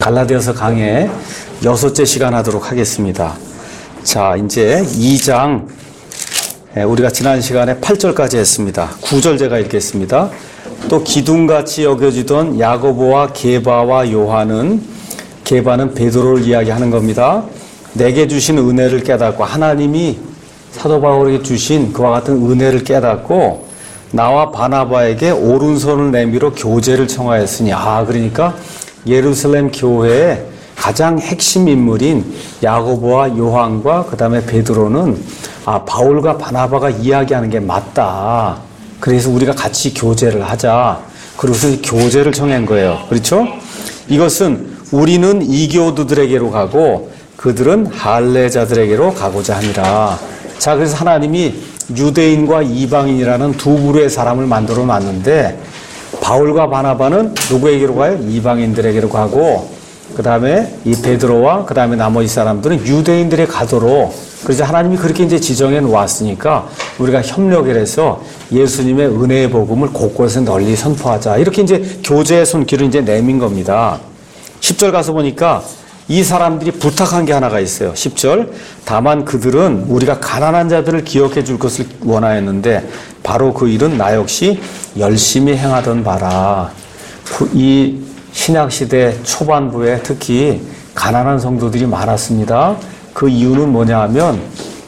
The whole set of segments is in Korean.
갈라디아서 강의 6째 시간 하도록 하겠습니다. 자, 이제 2장, 우리가 지난 시간에 8절까지 했습니다. 9절 제가 읽겠습니다. 또 기둥같이 여겨지던 야고보와 게바와 요한은, 게바는 베드로를 이야기하는 겁니다. 내게 주신 은혜를 깨닫고, 하나님이 사도 바울에게 주신 그와 같은 은혜를 깨닫고 나와 바나바에게 오른손을 내밀어 교제를 청하였으니, 그러니까 예루살렘 교회의 가장 핵심 인물인 야고보와 요한과 그 다음에 베드로는 바울과 바나바가 이야기하는 게 맞다. 그래서 우리가 같이 교제를 하자. 그래서 교제를 청한 거예요. 그렇죠? 이것은 우리는 이교도들에게로 가고 그들은 할례자들에게로 가고자 하니라. 자, 그래서 하나님이 유대인과 이방인이라는 두 부류의 사람을 만들어 놨는데, 바울과 바나바는 누구에게로 가요? 이방인들에게로 가고, 그 다음에 이 베드로와 그 다음에 나머지 사람들은 유대인들에 가도록, 그래서 하나님이 그렇게 이제 지정해 놓았으니까 우리가 협력을 해서 예수님의 은혜의 복음을 곳곳에 널리 선포하자. 이렇게 이제 교제의 손길을 이제 내민 겁니다. 10절 가서 보니까 이 사람들이 부탁한 게 하나가 있어요. 10절. 다만 그들은 우리가 가난한 자들을 기억해 줄 것을 원하였는데 바로 그 일은 나 역시 열심히 행하던 바라. 이 신약시대 초반부에 특히 가난한 성도들이 많았습니다. 그 이유는 뭐냐 하면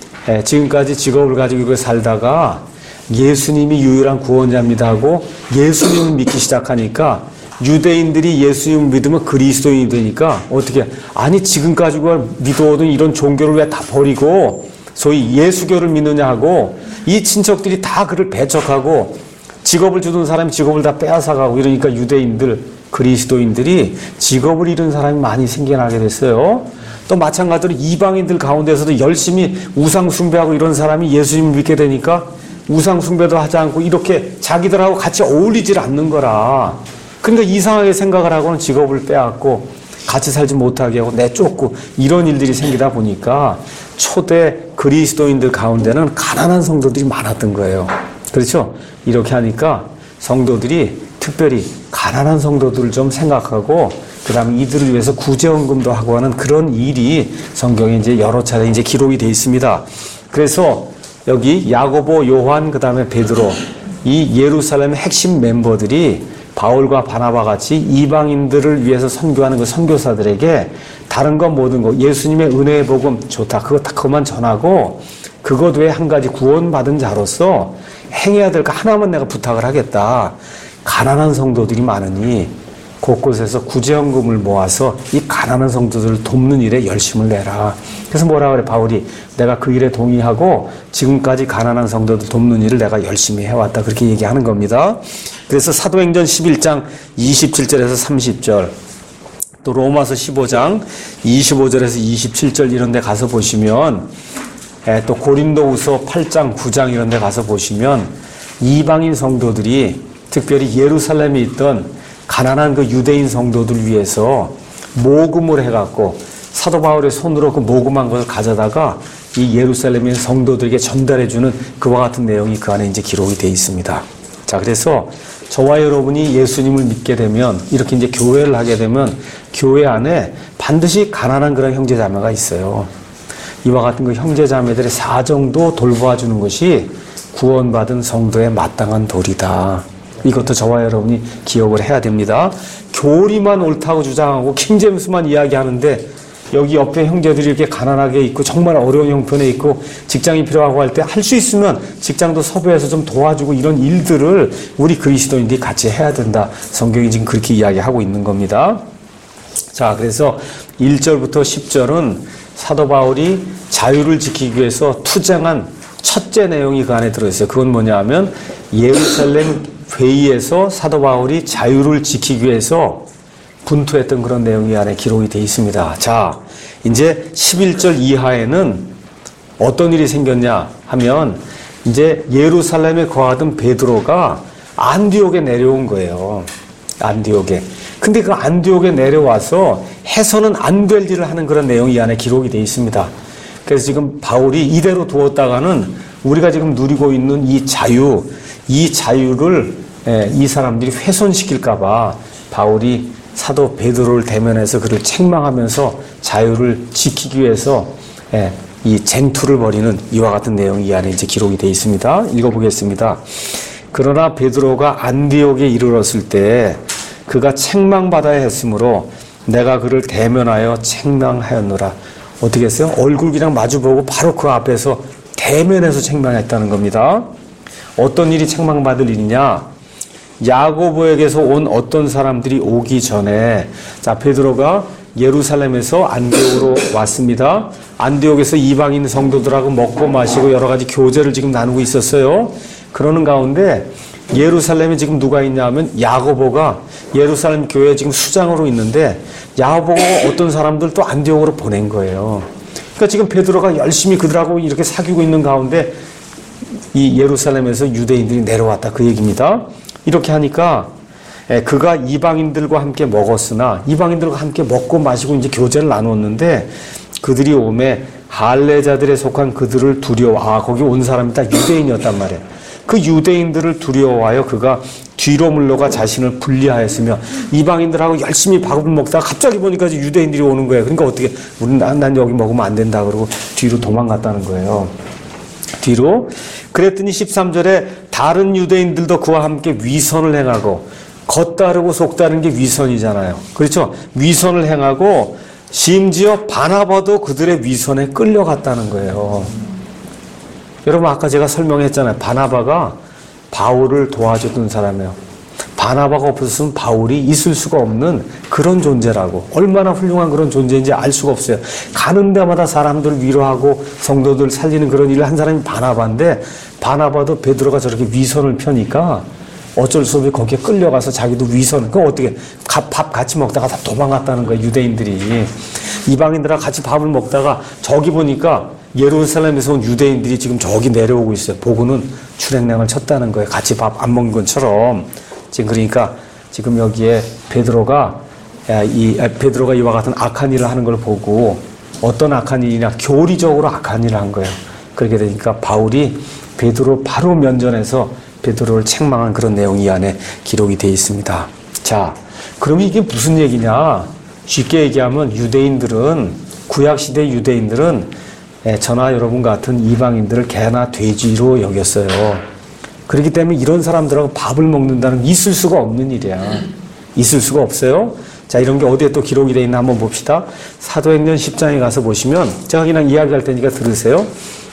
지금까지 직업을 가지고 살다가 예수님이 유일한 구원자입니다 하고 예수님을 믿기 시작하니까 유대인들이 예수님을 믿으면 그리스도인이 되니까 어떻게, 아니 지금까지 믿어오던 이런 종교를 왜 다 버리고 소위 예수교를 믿느냐 하고 이 친척들이 다 그를 배척하고 직업을 주던 사람이 직업을 다 빼앗아가고 이러니까 유대인들, 그리스도인들이 직업을 잃은 사람이 많이 생겨나게 됐어요. 또 마찬가지로 이방인들 가운데서도 열심히 우상 숭배하고 이런 사람이 예수님을 믿게 되니까 우상 숭배도 하지 않고 이렇게 자기들하고 같이 어울리질 않는 거라. 그러니까 이상하게 생각을 하고는 직업을 빼앗고 같이 살지 못하게 하고 내쫓고 이런 일들이 생기다 보니까 초대 그리스도인들 가운데는 가난한 성도들이 많았던 거예요. 그렇죠? 이렇게 하니까 성도들이 특별히 가난한 성도들을 좀 생각하고 그 다음에 이들을 위해서 구제헌금도 하고 하는 그런 일이 성경에 이제 여러 차례 이제 기록이 되어 있습니다. 그래서 여기 야고보, 요한, 그 다음에 베드로, 이 예루살렘의 핵심 멤버들이 바울과 바나바 같이 이방인들을 위해서 선교하는 그 선교사들에게 다른 건 모든 거, 예수님의 은혜의 복음 좋다, 그것만 전하고 그것 외에 한 가지 구원받은 자로서 행해야 될 거 하나만 내가 부탁을 하겠다. 가난한 성도들이 많으니 곳곳에서 구제헌금을 모아서 이 가난한 성도들을 돕는 일에 열심을 내라. 그래서 뭐라 그래, 바울이 내가 그 일에 동의하고 지금까지 가난한 성도들 돕는 일을 내가 열심히 해왔다. 그렇게 얘기하는 겁니다. 그래서 사도행전 11장 27절에서 30절, 또 로마서 15장 25절에서 27절 이런 데 가서 보시면, 또 고린도후서 8장 9장 이런 데 가서 보시면 이방인 성도들이 특별히 예루살렘에 있던 가난한 그 유대인 성도들 위해서 모금을 해갖고 사도 바울의 손으로 그 모금한 것을 가져다가 이 예루살렘의 성도들에게 전달해주는 그와 같은 내용이 그 안에 이제 기록이 되어 있습니다. 자, 그래서 저와 여러분이 예수님을 믿게 되면, 이렇게 이제 교회를 하게 되면 교회 안에 반드시 가난한 그런 형제자매가 있어요. 이와 같은 그 형제자매들의 사정도 돌보아주는 것이 구원받은 성도의 마땅한 도리다. 이것도 저와 여러분이 기억을 해야 됩니다. 교리만 옳다고 주장하고 킹제임스만 이야기하는데 여기 옆에 형제들이 이렇게 가난하게 있고 정말 어려운 형편에 있고 직장이 필요하고 할 때 할 수 있으면 직장도 섭외해서 좀 도와주고 이런 일들을 우리 그리스도인들이 같이 해야 된다. 성경이 지금 그렇게 이야기하고 있는 겁니다. 자, 그래서 1절부터 10절은 사도 바울이 자유를 지키기 위해서 투쟁한 첫째 내용이 그 안에 들어있어요. 그건 뭐냐 하면 예루살렘 회의에서 사도 바울이 자유를 지키기 위해서 분투했던 그런 내용이 안에 기록이 되어 있습니다. 자, 이제 11절 이하에는 어떤 일이 생겼냐 하면 이제 예루살렘에 거하던 베드로가 안디옥에 내려온 거예요. 안디옥에. 근데 그 안디옥에 내려와서 해서는 안 될 일을 하는 그런 내용이 이 안에 기록이 되어 있습니다. 그래서 지금 바울이 이대로 두었다가는 우리가 지금 누리고 있는 이 자유를 이 사람들이 훼손시킬까봐 바울이 사도 베드로를 대면해서 그를 책망하면서 자유를 지키기 위해서 이 쟁투를 벌이는 이와 같은 내용이 이 안에 이제 기록이 되어 있습니다. 읽어보겠습니다. 그러나 베드로가 안디옥에 이르렀을 때 그가 책망받아야 했으므로 내가 그를 대면하여 책망하였노라. 어떻게 했어요? 얼굴 그냥 마주보고 바로 그 앞에서 대면해서 책망했다는 겁니다. 어떤 일이 책망받을 일이냐? 야고보에게서 온 어떤 사람들이 오기 전에, 자, 베드로가 예루살렘에서 안디옥으로 왔습니다. 안디옥에서 이방인 성도들하고 먹고 마시고 여러 가지 교제를 지금 나누고 있었어요. 그러는 가운데 예루살렘에 지금 누가 있냐 하면 야고보가 예루살렘 교회에 지금 수장으로 있는데 야고보가 어떤 사람들 또 안디옥으로 보낸 거예요. 그러니까 지금 베드로가 열심히 그들하고 이렇게 사귀고 있는 가운데 이 예루살렘에서 유대인들이 내려왔다, 그 얘기입니다. 이렇게 하니까 그가 이방인들과 함께 먹었으나 이방인들과 함께 먹고 마시고 이제 교제를 나누었는데 그들이 오매 할례자들에 속한 그들을 두려워, 거기 온 사람이 다 유대인이었단 말이에요. 그 유대인들을 두려워하여 그가 뒤로 물러가 자신을 분리하였으며 이방인들하고 열심히 밥을 먹다가 갑자기 보니까 유대인들이 오는 거예요. 그러니까 어떻게 난 여기 먹으면 안 된다 그러고 뒤로 도망갔다는 거예요. 뒤로. 그랬더니 13절에 다른 유대인들도 그와 함께 위선을 행하고, 겉다르고 속다른 게 위선이잖아요. 그렇죠? 위선을 행하고 심지어 바나바도 그들의 위선에 끌려갔다는 거예요. 여러분 아까 제가 설명했잖아요. 바나바가 바울을 도와줬던 사람이에요. 바나바가 없었으면 바울이 있을 수가 없는 그런 존재라고, 얼마나 훌륭한 그런 존재인지 알 수가 없어요. 가는 데마다 사람들 위로하고 성도들 살리는 그런 일을 한 사람이 바나바인데, 바나바도 베드로가 저렇게 위선을 펴니까 어쩔 수 없이 거기에 끌려가서 자기도 위선, 그거 어떻게 밥 같이 먹다가 다 도망갔다는 거예요. 유대인들이 이방인들하고 같이 밥을 먹다가 저기 보니까 예루살렘에서 온 유대인들이 지금 저기 내려오고 있어요. 보고는 출행량을 쳤다는 거예요. 같이 밥 안 먹는 것처럼. 지금 그러니까 지금 여기에 베드로가 이와 같은 악한 일을 하는 걸 보고, 어떤 악한 일이냐, 교리적으로 악한 일을 한 거예요. 그렇게 되니까 바울이 베드로 바로 면전에서 베드로를 책망한 그런 내용이 이 안에 기록이 되어 있습니다. 자, 그러면 이게 무슨 얘기냐? 쉽게 얘기하면 유대인들은, 구약시대 유대인들은 저나 여러분 같은 이방인들을 개나 돼지로 여겼어요. 그렇기 때문에 이런 사람들하고 밥을 먹는다는 건 있을 수가 없는 일이야. 있을 수가 없어요. 자, 이런 게 어디에 또 기록이 되어 있나 한번 봅시다. 사도행전 10장에 가서 보시면, 제가 그냥 이야기할 테니까 들으세요.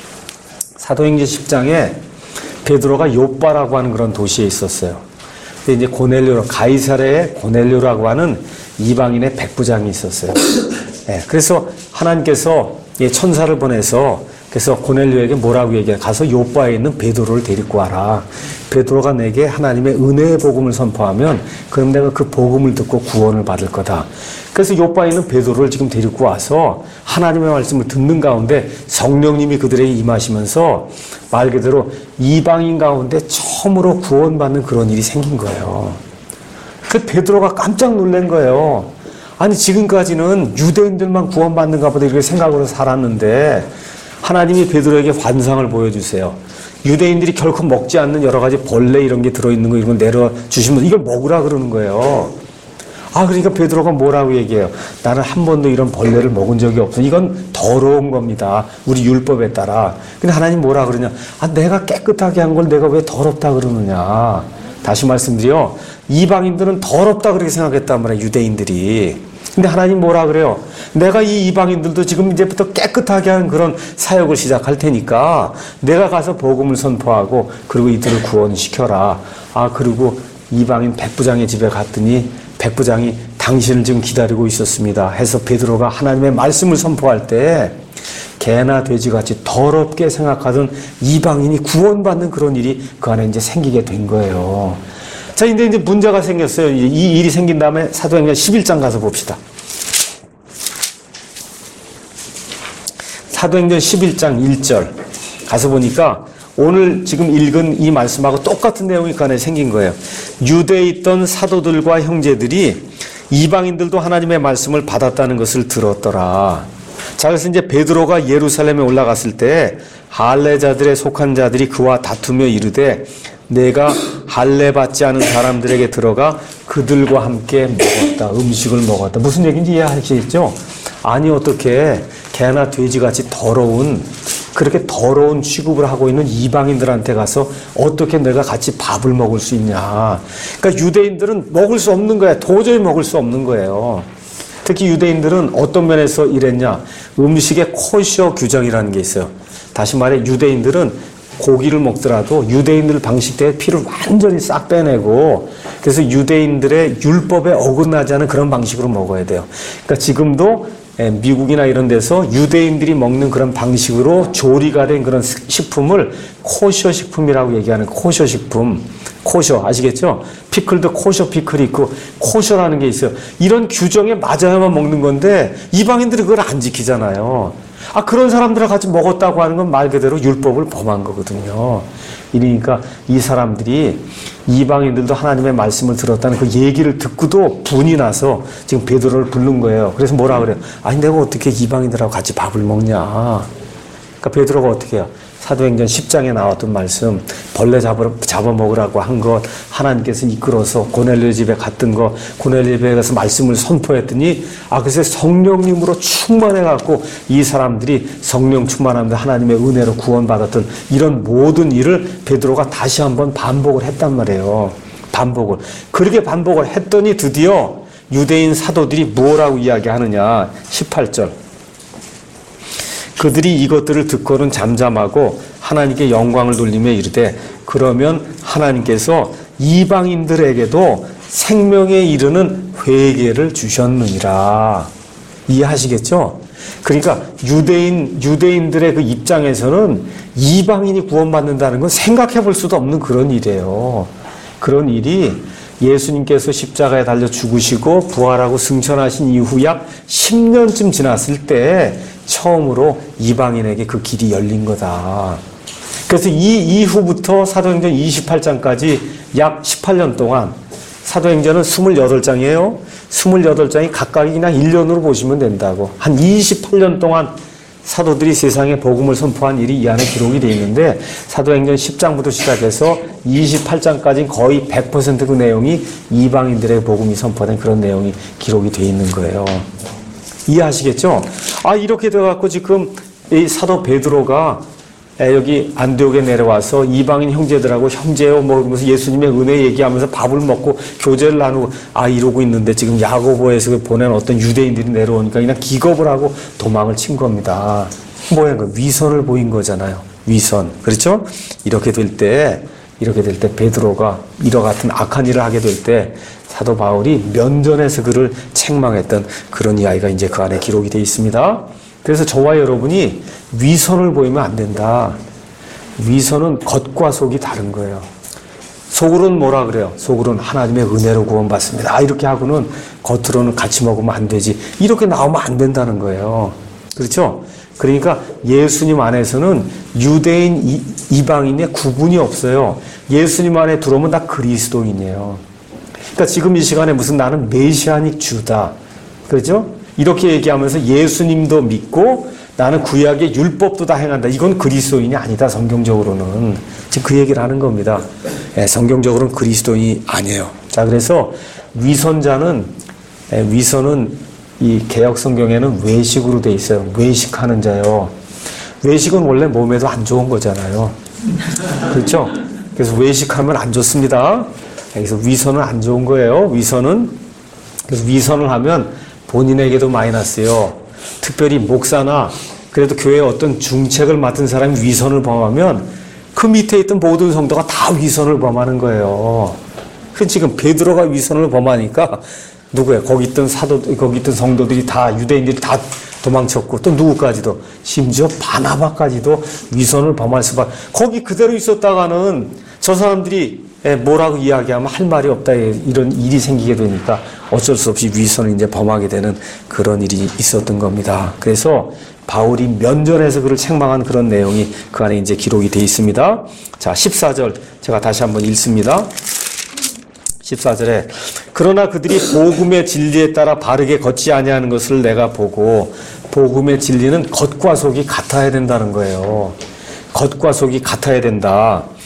사도행전 10장에 베드로가 요빠라고 하는 그런 도시에 있었어요. 근데 이제 고넬료, 가이사랴에 고넬료라고 하는 이방인의 백부장이 있었어요. 그래서 하나님께서 천사를 보내서, 그래서 고넬료에게 뭐라고 얘기해? 가서 요빠에 있는 베드로를 데리고 와라. 베드로가 내게 하나님의 은혜의 복음을 선포하면 그럼 내가 그 복음을 듣고 구원을 받을 거다. 그래서 요빠에 있는 베드로를 지금 데리고 와서 하나님의 말씀을 듣는 가운데 성령님이 그들에게 임하시면서 말 그대로 이방인 가운데 처음으로 구원받는 그런 일이 생긴 거예요. 그 베드로가 깜짝 놀란 거예요. 아니 지금까지는 유대인들만 구원받는가 보다 이렇게 생각으로 살았는데 하나님이 베드로에게 환상을 보여주세요. 유대인들이 결코 먹지 않는 여러 가지 벌레 이런 게 들어있는 거 이런 거 내려주시면 이걸 먹으라 그러는 거예요. 그러니까 베드로가 뭐라고 얘기해요? 나는 한 번도 이런 벌레를 먹은 적이 없어. 이건 더러운 겁니다. 우리 율법에 따라. 근데 하나님 뭐라 그러냐? 내가 깨끗하게 한 걸 내가 왜 더럽다 그러느냐? 다시 말씀드려. 이방인들은 더럽다 그렇게 생각했단 말이에요. 유대인들이. 근데 하나님 뭐라 그래요? 내가 이 이방인들도 지금 이제부터 깨끗하게 하는 그런 사역을 시작할 테니까 내가 가서 복음을 선포하고 그리고 이들을 구원시켜라. 그리고 이방인 백부장의 집에 갔더니 백부장이 당신을 지금 기다리고 있었습니다. 해서 베드로가 하나님의 말씀을 선포할 때 개나 돼지같이 더럽게 생각하던 이방인이 구원받는 그런 일이 그 안에 이제 생기게 된 거예요. 자, 근데 이제 문제가 생겼어요. 이 일이 생긴 다음에 사도행전 11장 가서 봅시다. 사도행전 11장 1절 가서 보니까 오늘 지금 읽은 이 말씀하고 똑같은 내용이 그 안에 생긴 거예요. 유대에 있던 사도들과 형제들이 이방인들도 하나님의 말씀을 받았다는 것을 들었더라. 자, 그래서 이제 베드로가 예루살렘에 올라갔을 때 할례자들에 속한 자들이 그와 다투며 이르되 내가 할례 받지 않은 사람들에게 들어가 그들과 함께 먹었다. 음식을 먹었다. 무슨 얘기인지 이해하시겠죠? 아니 어떻게 개나 돼지같이 그렇게 더러운 취급을 하고 있는 이방인들한테 가서 어떻게 내가 같이 밥을 먹을 수 있냐. 그러니까 유대인들은 먹을 수 없는 거야. 도저히 먹을 수 없는 거예요. 특히 유대인들은 어떤 면에서 이랬냐. 음식의 코셔 규정이라는 게 있어요. 다시 말해 유대인들은 고기를 먹더라도 유대인들 방식대로 피를 완전히 싹 빼내고 그래서 유대인들의 율법에 어긋나지 않은 그런 방식으로 먹어야 돼요. 그러니까 지금도 미국이나 이런 데서 유대인들이 먹는 그런 방식으로 조리가 된 그런 식품을 코셔 식품이라고 얘기하는 코셔 식품. 코셔 아시겠죠? 피클도 코셔 피클이 있고 코셔라는 게 있어요. 이런 규정에 맞아야만 먹는 건데 이방인들이 그걸 안 지키잖아요. 그런 사람들과 같이 먹었다고 하는 건 말 그대로 율법을 범한 거거든요. 이러니까 이 사람들이 이방인들도 하나님의 말씀을 들었다는 그 얘기를 듣고도 분이 나서 지금 베드로를 부른 거예요. 그래서 뭐라 그래요? 아니 내가 어떻게 이방인들하고 같이 밥을 먹냐. 그러니까 베드로가 어떻게 해요? 사도행전 10장에 나왔던 말씀, 벌레 잡아먹으라고 한 것, 하나님께서 이끌어서 고넬료 집에 갔던 것, 고넬료 집에 가서 말씀을 선포했더니, 그래서 성령님으로 충만해갖고 이 사람들이 성령 충만하면서 하나님의 은혜로 구원받았던 이런 모든 일을 베드로가 다시 한번 반복을 했단 말이에요. 그렇게 반복을 했더니 드디어 유대인 사도들이 뭐라고 이야기하느냐. 18절. 그들이 이것들을 듣고는 잠잠하고 하나님께 영광을 돌리며 이르되 그러면 하나님께서 이방인들에게도 생명에 이르는 회개를 주셨느니라. 이해하시겠죠? 그러니까 유대인들의 그 입장에서는 이방인이 구원받는다는 건 생각해 볼 수도 없는 그런 일이에요. 그런 일이 예수님께서 십자가에 달려 죽으시고 부활하고 승천하신 이후 약 10년쯤 지났을 때 처음으로 이방인에게 그 길이 열린 거다. 그래서 이 이후부터 사도행전 28장까지 약 18년 동안 사도행전은 28장이에요. 28장이 각각이 그냥 1년으로 보시면 된다고. 한 28년 동안 사도들이 세상에 복음을 선포한 일이 이 안에 기록이 되어 있는데 사도행전 10장부터 시작해서 28장까지는 거의 100% 그 내용이 이방인들의 복음이 선포된 그런 내용이 기록이 되어 있는 거예요. 이해하시겠죠? 이렇게 돼갖고 지금 이 사도 베드로가 여기 안디옥에 내려와서 이방인 형제들하고 형제요 먹으면서 예수님의 은혜 얘기하면서 밥을 먹고 교제를 나누고 이러고 있는데 지금 야고보에서 보낸 어떤 유대인들이 내려오니까 그냥 기겁을 하고 도망을 친 겁니다. 뭐야? 위선을 보인 거잖아요. 위선. 그렇죠? 이렇게 될 때 베드로가 이와 같은 악한 일을 하게 될 때 사도 바울이 면전에서 그를 책망했던 그런 이야기가 이제 그 안에 기록이 되어 있습니다. 그래서 저와 여러분이 위선을 보이면 안 된다. 위선은 겉과 속이 다른 거예요. 속으로는 뭐라 그래요? 속으로는 하나님의 은혜로 구원받습니다. 이렇게 하고는 겉으로는 같이 먹으면 안 되지. 이렇게 나오면 안 된다는 거예요. 그렇죠? 그러니까 예수님 안에서는 유대인, 이방인의 구분이 없어요. 예수님 안에 들어오면 다 그리스도인이에요. 그러니까 지금 이 시간에 무슨 나는 메시아닉 주다. 그렇죠? 이렇게 얘기하면서 예수님도 믿고 나는 구약의 율법도 다 행한다. 이건 그리스도인이 아니다. 성경적으로는. 지금 그 얘기를 하는 겁니다. 성경적으로는 그리스도인이 아니에요. 자, 그래서 위선은 이 개역 성경에는 외식으로 돼 있어요. 외식하는 자요. 외식은 원래 몸에도 안 좋은 거잖아요. 그렇죠? 그래서 외식하면 안 좋습니다. 그래서 위선은 안 좋은 거예요. 그래서 위선을 하면 본인에게도 마이너스요. 특별히 목사나 그래도 교회의 어떤 중책을 맡은 사람이 위선을 범하면 그 밑에 있던 모든 성도가 다 위선을 범하는 거예요. 지금 베드로가 위선을 범하니까 누구야? 거기 있던 성도들이 다 유대인들이 다 도망쳤고 또 누구까지도 심지어 바나바까지도 위선을 범할 수밖에. 거기 그대로 있었다가는 저 사람들이 뭐라고 이야기하면 할 말이 없다 이런 일이 생기게 되니까 어쩔 수 없이 위선을 이제 범하게 되는 그런 일이 있었던 겁니다. 그래서 바울이 면전에서 그를 책망한 그런 내용이 그 안에 이제 기록이 되어 있습니다. 자, 14절 제가 다시 한번 읽습니다. 14절에 그러나 그들이 복음의 진리에 따라 바르게 걷지 아니하는 것을 내가 보고. 복음의 진리는 겉과 속이 같아야 된다는 거예요. 겉과 속이 같아야 된다.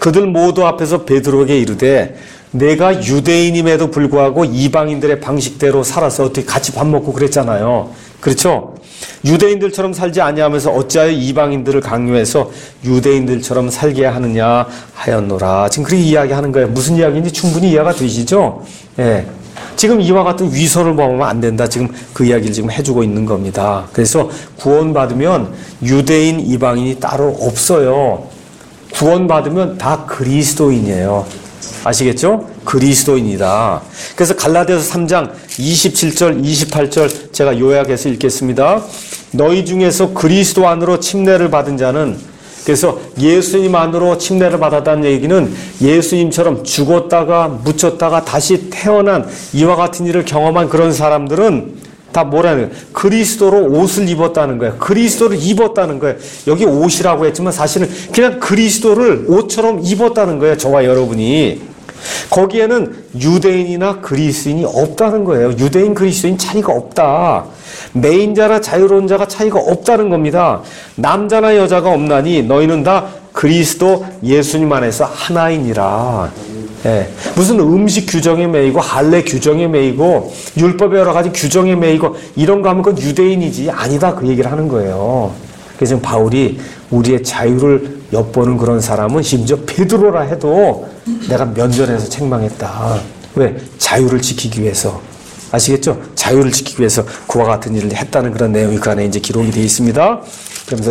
그들 모두 앞에서 베드로에게 이르되 내가 유대인임에도 불구하고 이방인들의 방식대로 살아서 어떻게 같이 밥 먹고 그랬잖아요. 그렇죠? 유대인들처럼 살지 아니하면서 어찌하여 이방인들을 강요해서 유대인들처럼 살게 하느냐 하였노라. 지금 그렇게 이야기하는 거예요. 무슨 이야기인지 충분히 이해가 되시죠? 예. 지금 이와 같은 위선을 범하면 안 된다. 지금 그 이야기를 지금 해주고 있는 겁니다. 그래서 구원받으면 유대인, 이방인이 따로 없어요. 구원받으면 다 그리스도인이에요. 아시겠죠? 그리스도인이다. 그래서 갈라디아서 3장 27절, 28절 제가 요약해서 읽겠습니다. 너희 중에서 그리스도 안으로 침례를 받은 자는, 그래서 예수님 안으로 침례를 받았다는 얘기는 예수님처럼 죽었다가 묻혔다가 다시 태어난 이와 같은 일을 경험한 그런 사람들은 다 뭐라는 거예요? 그리스도로 옷을 입었다는 거예요. 그리스도를 입었다는 거예요. 여기 옷이라고 했지만 사실은 그냥 그리스도를 옷처럼 입었다는 거예요. 저와 여러분이. 거기에는 유대인이나 그리스인이 없다는 거예요. 유대인, 그리스도인 차이가 없다. 매인자나 자유로운 자가 차이가 없다는 겁니다. 남자나 여자가 없나니 너희는 다 그리스도 예수님 안에서 하나이니라. 예. 무슨 음식 규정에 매이고 할례 규정에 매이고 율법의 여러 가지 규정에 매이고 이런 거 하면 그건 유대인이지 아니다 그 얘기를 하는 거예요. 그래서 지금 바울이 우리의 자유를 엿보는 그런 사람은 심지어 베드로라 해도 내가 면전에서 책망했다. 왜? 자유를 지키기 위해서. 아시겠죠? 자유를 지키기 위해서 그와 같은 일을 했다는 그런 내용이 그 안에 이제 기록이 되어 있습니다. 그러면서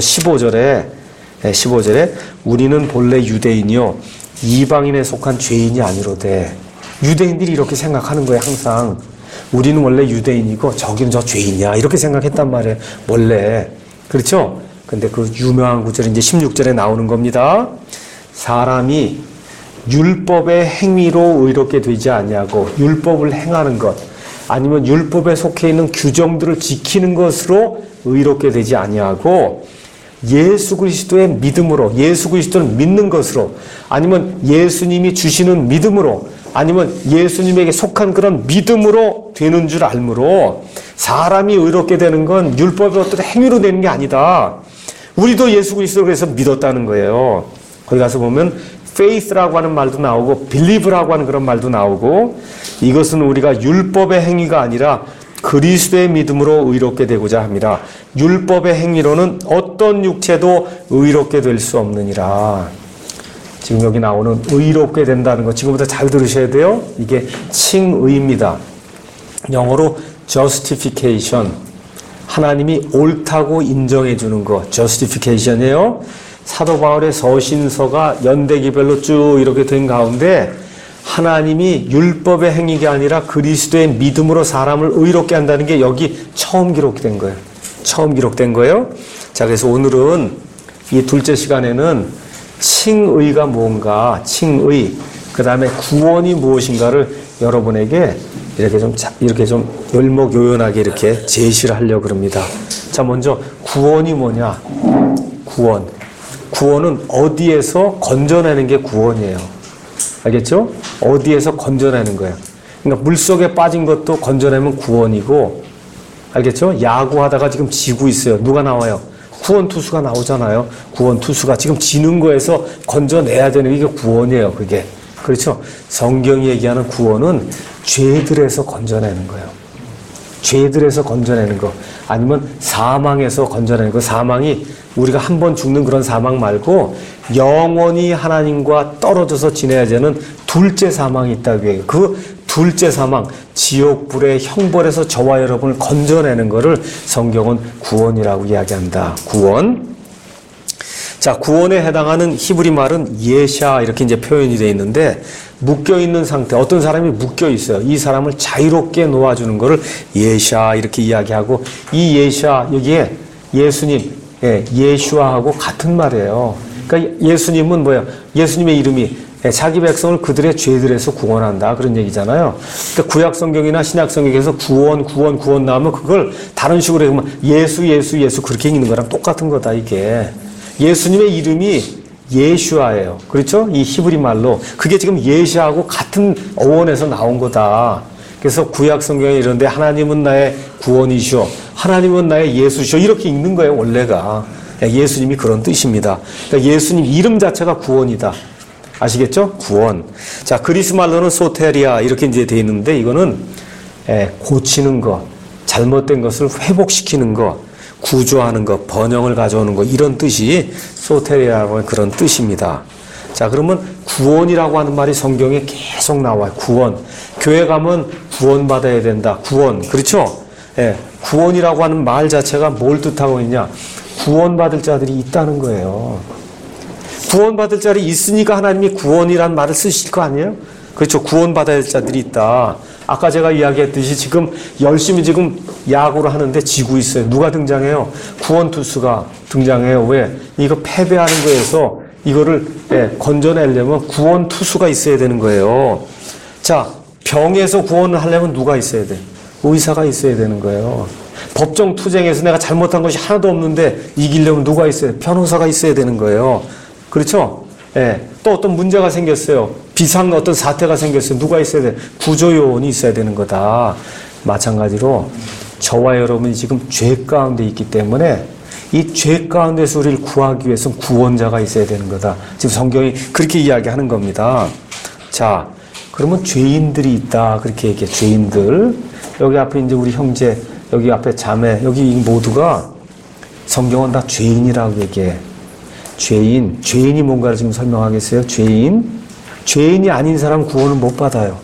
15절에 우리는 본래 유대인이요 이방인에 속한 죄인이 아니로되. 유대인들이 이렇게 생각하는 거예요. 항상 우리는 원래 유대인이고 저기는 저 죄인이야 이렇게 생각했단 말이에요. 원래. 그렇죠? 근데 그 유명한 구절이 이제 16절에 나오는 겁니다. 사람이 율법의 행위로 의롭게 되지 아니하고 율법을 행하는 것 아니면 율법에 속해 있는 규정들을 지키는 것으로 의롭게 되지 아니하고 예수 그리스도의 믿음으로, 예수 그리스도를 믿는 것으로, 아니면 예수님이 주시는 믿음으로, 아니면 예수님에게 속한 그런 믿음으로 되는 줄 알므로 사람이 의롭게 되는 건 율법의 어떤 행위로 되는 게 아니다. 우리도 예수 그리스도를 그래서 믿었다는 거예요. 거기 가서 보면 faith라고 하는 말도 나오고 believe라고 하는 그런 말도 나오고 이것은 우리가 율법의 행위가 아니라 그리스도의 믿음으로 의롭게 되고자 합니다. 율법의 행위로는 어떤 육체도 의롭게 될 수 없느니라. 지금 여기 나오는 의롭게 된다는 거 지금부터 잘 들으셔야 돼요. 이게 칭의입니다. 영어로 justification. 하나님이 옳다고 인정해 주는 거 justification이에요. 사도 바울의 서신서가 연대기별로 쭉 이렇게 된 가운데 하나님이 율법의 행위가 아니라 그리스도의 믿음으로 사람을 의롭게 한다는 게 여기 처음 기록된 거예요. 처음 기록된 거예요. 자, 그래서 오늘은 이 둘째 시간에는 칭의가 뭔가, 칭의, 그 다음에 구원이 무엇인가를 여러분에게 이렇게 좀 열목요연하게 이렇게 제시를 하려고 합니다. 자, 먼저 구원이 뭐냐? 구원. 구원은 어디에서 건져내는 게 구원이에요. 알겠죠? 어디에서 건져내는 거예요. 그러니까 물속에 빠진 것도 건져내면 구원이고, 알겠죠? 야구하다가 지금 지고 있어요. 누가 나와요? 구원 투수가 나오잖아요. 구원 투수가 지금 지는 거에서 건져내야 되는 게 구원이에요. 그게. 그렇죠? 성경이 얘기하는 구원은 죄들에서 건져내는 거예요. 죄들에서 건져내는 거. 아니면 사망에서 건져내는 거. 사망이 우리가 한 번 죽는 그런 사망 말고 영원히 하나님과 떨어져서 지내야 되는 둘째 사망이 있다고 해요. 그 둘째 사망, 지옥불의 형벌에서 저와 여러분을 건져내는 것을 성경은 구원이라고 이야기한다. 구원. 자, 구원에 해당하는 히브리 말은 예샤 이렇게 이제 표현이 되어 있는데 묶여 있는 상태, 어떤 사람이 묶여 있어요. 이 사람을 자유롭게 놓아주는 것을 예샤 이렇게 이야기하고 이 예샤 여기에 예수님, 예슈아하고 같은 말이에요. 그러니까 예수님은 뭐예요? 예수님의 이름이 자기 백성을 그들의 죄들에서 구원한다 그런 얘기잖아요. 그러니까 구약 성경이나 신약 성경에서 구원 나오면 그걸 다른 식으로 하면 예수 그렇게 읽는 거랑 똑같은 거다 이게. 예수님의 이름이 예슈아예요. 그렇죠? 이 히브리 말로. 그게 지금 예시하고 같은 어원에서 나온 거다. 그래서 구약 성경에 이런데 하나님은 나의 구원이시오. 하나님은 나의 예수시오. 이렇게 읽는 거예요, 원래가. 예수님이 그런 뜻입니다. 그러니까 예수님 이름 자체가 구원이다. 아시겠죠? 구원. 자, 그리스 말로는 소테리아 이렇게 이제 돼 있는데 이거는 고치는 것, 잘못된 것을 회복시키는 것, 구조하는 것, 번영을 가져오는 것 이런 뜻이 소테리아라고 하는 그런 뜻입니다. 자, 그러면 구원이라고 하는 말이 성경에 계속 나와요. 구원. 교회 가면 구원받아야 된다. 구원. 그렇죠? 구원이라고 하는 말 자체가 뭘 뜻하고 있냐? 구원받을 자들이 있다는 거예요. 구원받을 자들이 있으니까 하나님이 구원이란 말을 쓰실 거 아니에요? 그렇죠. 구원받아야 할 자들이 있다. 아까 제가 이야기했듯이 지금 열심히 지금 야구를 하는데 지고 있어요. 누가 등장해요? 구원 투수가 등장해요. 왜? 이거 패배하는 거에서 이거를 건져내려면 구원 투수가 있어야 되는 거예요. 자, 병에서 구원을 하려면 누가 있어야 돼? 의사가 있어야 되는 거예요. 법정 투쟁에서 내가 잘못한 것이 하나도 없는데 이기려면 누가 있어야 돼? 변호사가 있어야 되는 거예요. 그렇죠? 또 어떤 문제가 생겼어요. 비상 어떤 사태가 생겼어요. 누가 있어야 돼? 구조요원이 있어야 되는 거다. 마찬가지로 저와 여러분이 지금 죄 가운데 있기 때문에 이 죄 가운데서 우리를 구하기 위해서는 구원자가 있어야 되는 거다. 지금 성경이 그렇게 이야기하는 겁니다. 자, 그러면 죄인들이 있다. 그렇게 얘기해. 죄인들. 여기 앞에 이제 우리 형제, 여기 앞에 자매, 여기 모두가 성경은 다 죄인이라고 얘기해. 죄인이 뭔가를 지금 설명하겠어요? 죄인이 아닌 사람은 구원을 못 받아요.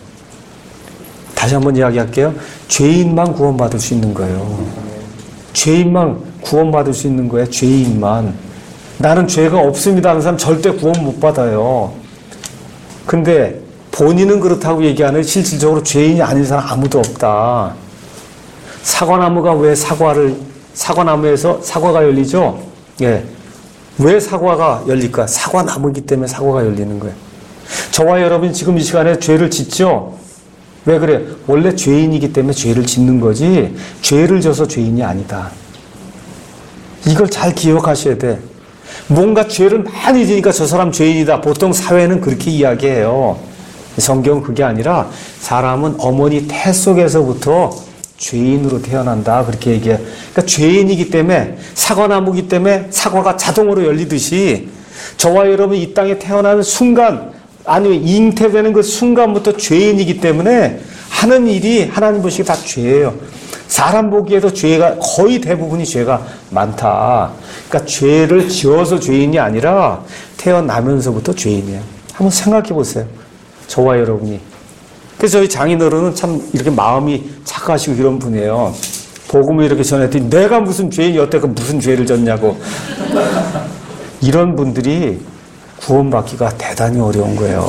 다시 한번 이야기할게요. 죄인만 구원받을 수 있는 거예요. 죄인만 구원받을 수 있는 거예요. 죄인만. 나는 죄가 없습니다 하는 사람 절대 구원 못 받아요. 근데 본인은 그렇다고 얘기하는 실질적으로 죄인이 아닌 사람 아무도 없다. 사과나무가 왜 사과나무에서 사과가 열리죠? 왜 사과가 열릴까? 사과나무이기 때문에 사과가 열리는 거예요. 저와 여러분이 지금 이 시간에 죄를 짓죠? 왜 그래? 원래 죄인이기 때문에 죄를 짓는 거지 죄를 져서 죄인이 아니다. 이걸 잘 기억하셔야 돼. 뭔가 죄를 많이 지니까 저 사람 죄인이다. 보통 사회는 그렇게 이야기해요. 성경은 그게 아니라 사람은 어머니 태 속에서부터 죄인으로 태어난다. 그렇게 얘기해. 그러니까 죄인이기 때문에 사과나무이기 때문에 사과가 자동으로 열리듯이 저와 여러분이 이 땅에 태어나는 순간 아니면 잉태되는 그 순간부터 죄인이기 때문에 하는 일이 하나님 보시기에 다 죄예요. 사람 보기에도 죄가 거의 대부분이 죄가 많다. 그러니까 죄를 지어서 죄인이 아니라 태어나면서부터 죄인이에요. 한번 생각해 보세요. 저와 여러분이. 그래서 저희 장인어른은 참 이렇게 마음이 착하시고 이런 분이에요. 복음을 이렇게 전했더니 내가 무슨 죄인이 여태껏 무슨 죄를 졌냐고. 이런 분들이 구원받기가 대단히 어려운 거예요.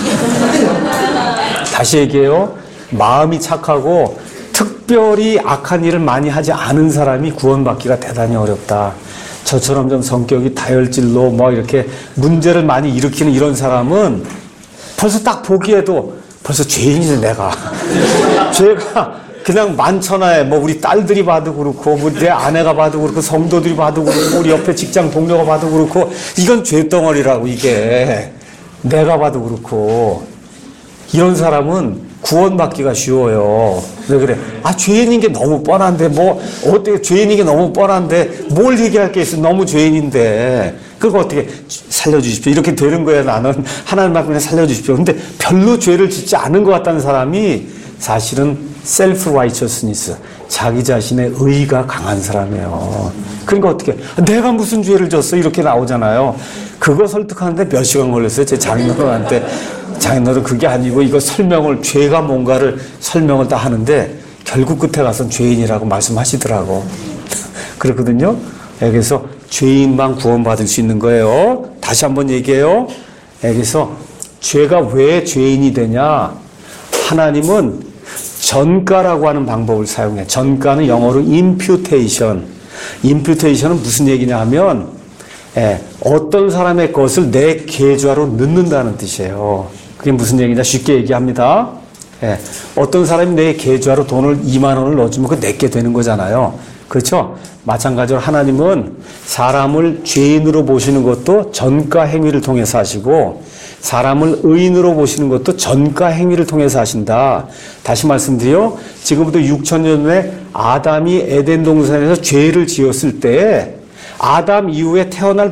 다시 얘기해요. 마음이 착하고 특별히 악한 일을 많이 하지 않은 사람이 구원받기가 대단히 어렵다. 저처럼 좀 성격이 다혈질로 뭐 이렇게 문제를 많이 일으키는 이런 사람은 벌써 딱 보기에도 벌써 죄인이네 내가. 죄가 그냥 많잖아요. 뭐 우리 딸들이 봐도 그렇고 뭐 내 아내가 봐도 그렇고 성도들이 봐도 그렇고 우리 옆에 직장 동료가 봐도 그렇고 이건 죄덩어리라고 이게. 내가 봐도 그렇고. 이런 사람은 구원받기가 쉬워요. 왜 그래? 죄인인 게 너무 뻔한데 뭐 어떻게 죄인인 게 너무 뻔한데 뭘 얘기할 게 있어. 너무 죄인인데. 그거 어떻게 살려주십시오. 이렇게 되는 거야 나는. 하나님만 그냥 살려주십시오. 근데 별로 죄를 짓지 않은 것 같다는 사람이 사실은 셀프 라이처스니스, 자기 자신의 의가 강한 사람이에요. 그러니까 어떻게 내가 무슨 죄를 졌어 이렇게 나오잖아요. 그거 설득하는데 몇 시간 걸렸어요. 제 장인어른한테. 장인어른 그게 아니고 이거 설명을 죄가 뭔가를 설명을 다 하는데 결국 끝에 가서는 죄인이라고 말씀하시더라고. 그렇거든요. 그래서 죄인만 구원받을 수 있는 거예요. 다시 한번 얘기해요. 그래서 죄가 왜 죄인이 되냐? 하나님은 전가라고 하는 방법을 사용해. 전가는 영어로 imputation. imputation은 무슨 얘기냐 하면 어떤 사람의 것을 내 계좌로 넣는다는 뜻이에요. 그게 무슨 얘기냐? 쉽게 얘기합니다. 어떤 사람이 내 계좌로 돈을 2만 원을 넣어주면 그거 내게 되는 거잖아요. 그렇죠? 마찬가지로 하나님은 사람을 죄인으로 보시는 것도 전가 행위를 통해서 하시고 사람을 의인으로 보시는 것도 전가 행위를 통해서 하신다. 다시 말씀드려 지금부터 6,000년 전에 아담이 에덴 동산에서 죄를 지었을 때 아담 이후에 태어날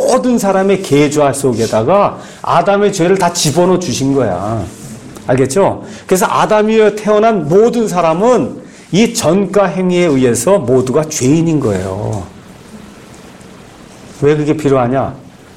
모든 사람의 계좌 속에다가 아담의 죄를 다 집어넣어 주신 거야. 알겠죠? 그래서 아담이여 태어난 모든 사람은 이 전가 행위에 의해서 모두가 죄인인 거예요. 왜 그게 필요하냐?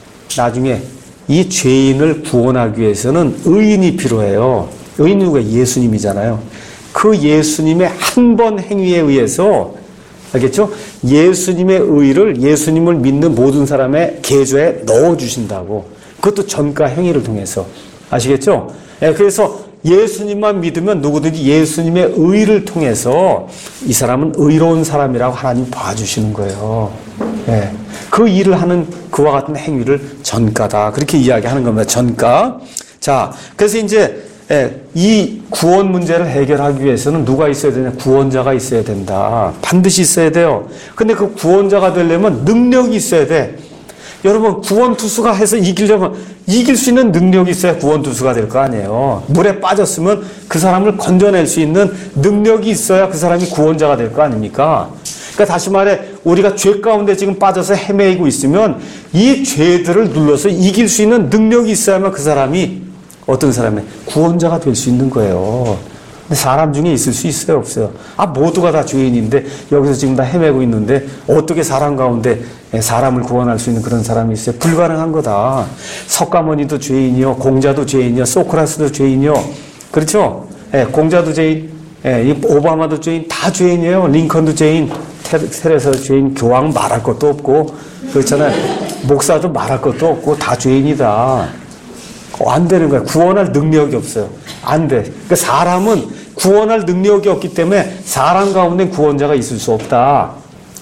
나중에 이 죄인을 구원하기 위해서는 의인이 필요해요. 의인이 누가? 예수님이잖아요. 그 예수님의 한 번 행위에 의해서, 알겠죠? 예수님의 의를 예수님을 믿는 모든 사람의 계좌에 넣어주신다고. 그것도 전가 행위를 통해서. 아시겠죠? 그래서 예수님만 믿으면 누구든지 예수님의 의를 통해서 이 사람은 의로운 사람이라고 하나님 봐주시는 거예요. 그 일을 하는 그와 같은 행위를 전가다. 그렇게 이야기하는 겁니다. 전가. 자, 그래서 이제 이 구원 문제를 해결하기 위해서는 누가 있어야 되냐? 구원자가 있어야 된다. 반드시 있어야 돼요. 근데 그 구원자가 되려면 능력이 있어야 돼. 여러분, 구원투수가 해서 이기려면 이길 수 있는 능력이 있어야 구원투수가 될 거 아니에요. 물에 빠졌으면 그 사람을 건져낼 수 있는 능력이 있어야 그 사람이 구원자가 될 거 아닙니까? 그러니까 다시 말해, 우리가 죄 가운데 지금 빠져서 헤매이고 있으면 이 죄들을 눌러서 이길 수 있는 능력이 있어야만 그 사람이 어떤 사람의 구원자가 될 수 있는 거예요. 근데 사람 중에 있을 수 있어요, 없어요? 모두가 다 죄인인데 여기서 지금 다 헤매고 있는데 어떻게 사람 가운데 사람을 구원할 수 있는 그런 사람이 있어요? 불가능한 거다. 석가모니도 죄인이요, 공자도 죄인이요, 소크라스도 죄인이요. 그렇죠? 공자도 죄인, 오바마도 죄인, 다 죄인이에요. 링컨도 죄인, 테레사도 죄인, 교황 말할 것도 없고, 그렇잖아요. 목사도 말할 것도 없고, 다 죄인이다. 안 되는 거야. 구원할 능력이 없어요. 안 돼. 그러니까 사람은 구원할 능력이 없기 때문에 사람 가운데 구원자가 있을 수 없다.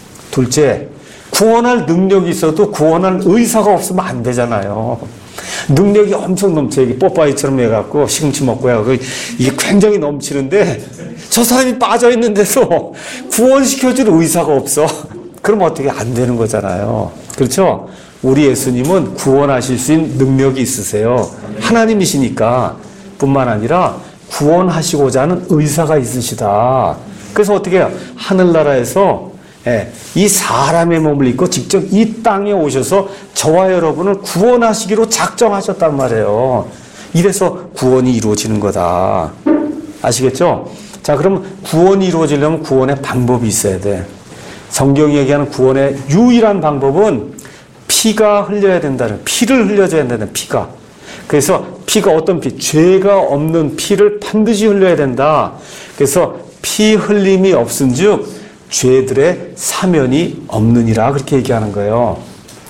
둘째, 구원할 능력이 있어도 구원할 의사가 없으면 안 되잖아요. 능력이 엄청 넘쳐. 이게 뽀빠이처럼 해갖고 시금치 먹고 해갖고 이게 굉장히 넘치는데 저 사람이 빠져있는데도 구원시켜줄 의사가 없어. 그럼 어떻게 안 되는 거잖아요. 그렇죠? 우리 예수님은 구원하실 수 있는 능력이 있으세요. 하나님이시니까 뿐만 아니라 구원하시고자 하는 의사가 있으시다. 그래서 어떻게 해요? 하늘나라에서 이 사람의 몸을 입고 직접 이 땅에 오셔서 저와 여러분을 구원하시기로 작정하셨단 말이에요. 이래서 구원이 이루어지는 거다. 아시겠죠? 자, 그러면 구원이 이루어지려면 구원의 방법이 있어야 돼. 성경이 얘기하는 구원의 유일한 방법은 피가 흘려야 된다는, 피를 흘려줘야 된다는, 피가. 그래서 피가 어떤 피? 죄가 없는 피를 반드시 흘려야 된다. 그래서 피 흘림이 없은 즉 죄들의 사면이 없느니라, 그렇게 얘기하는 거예요.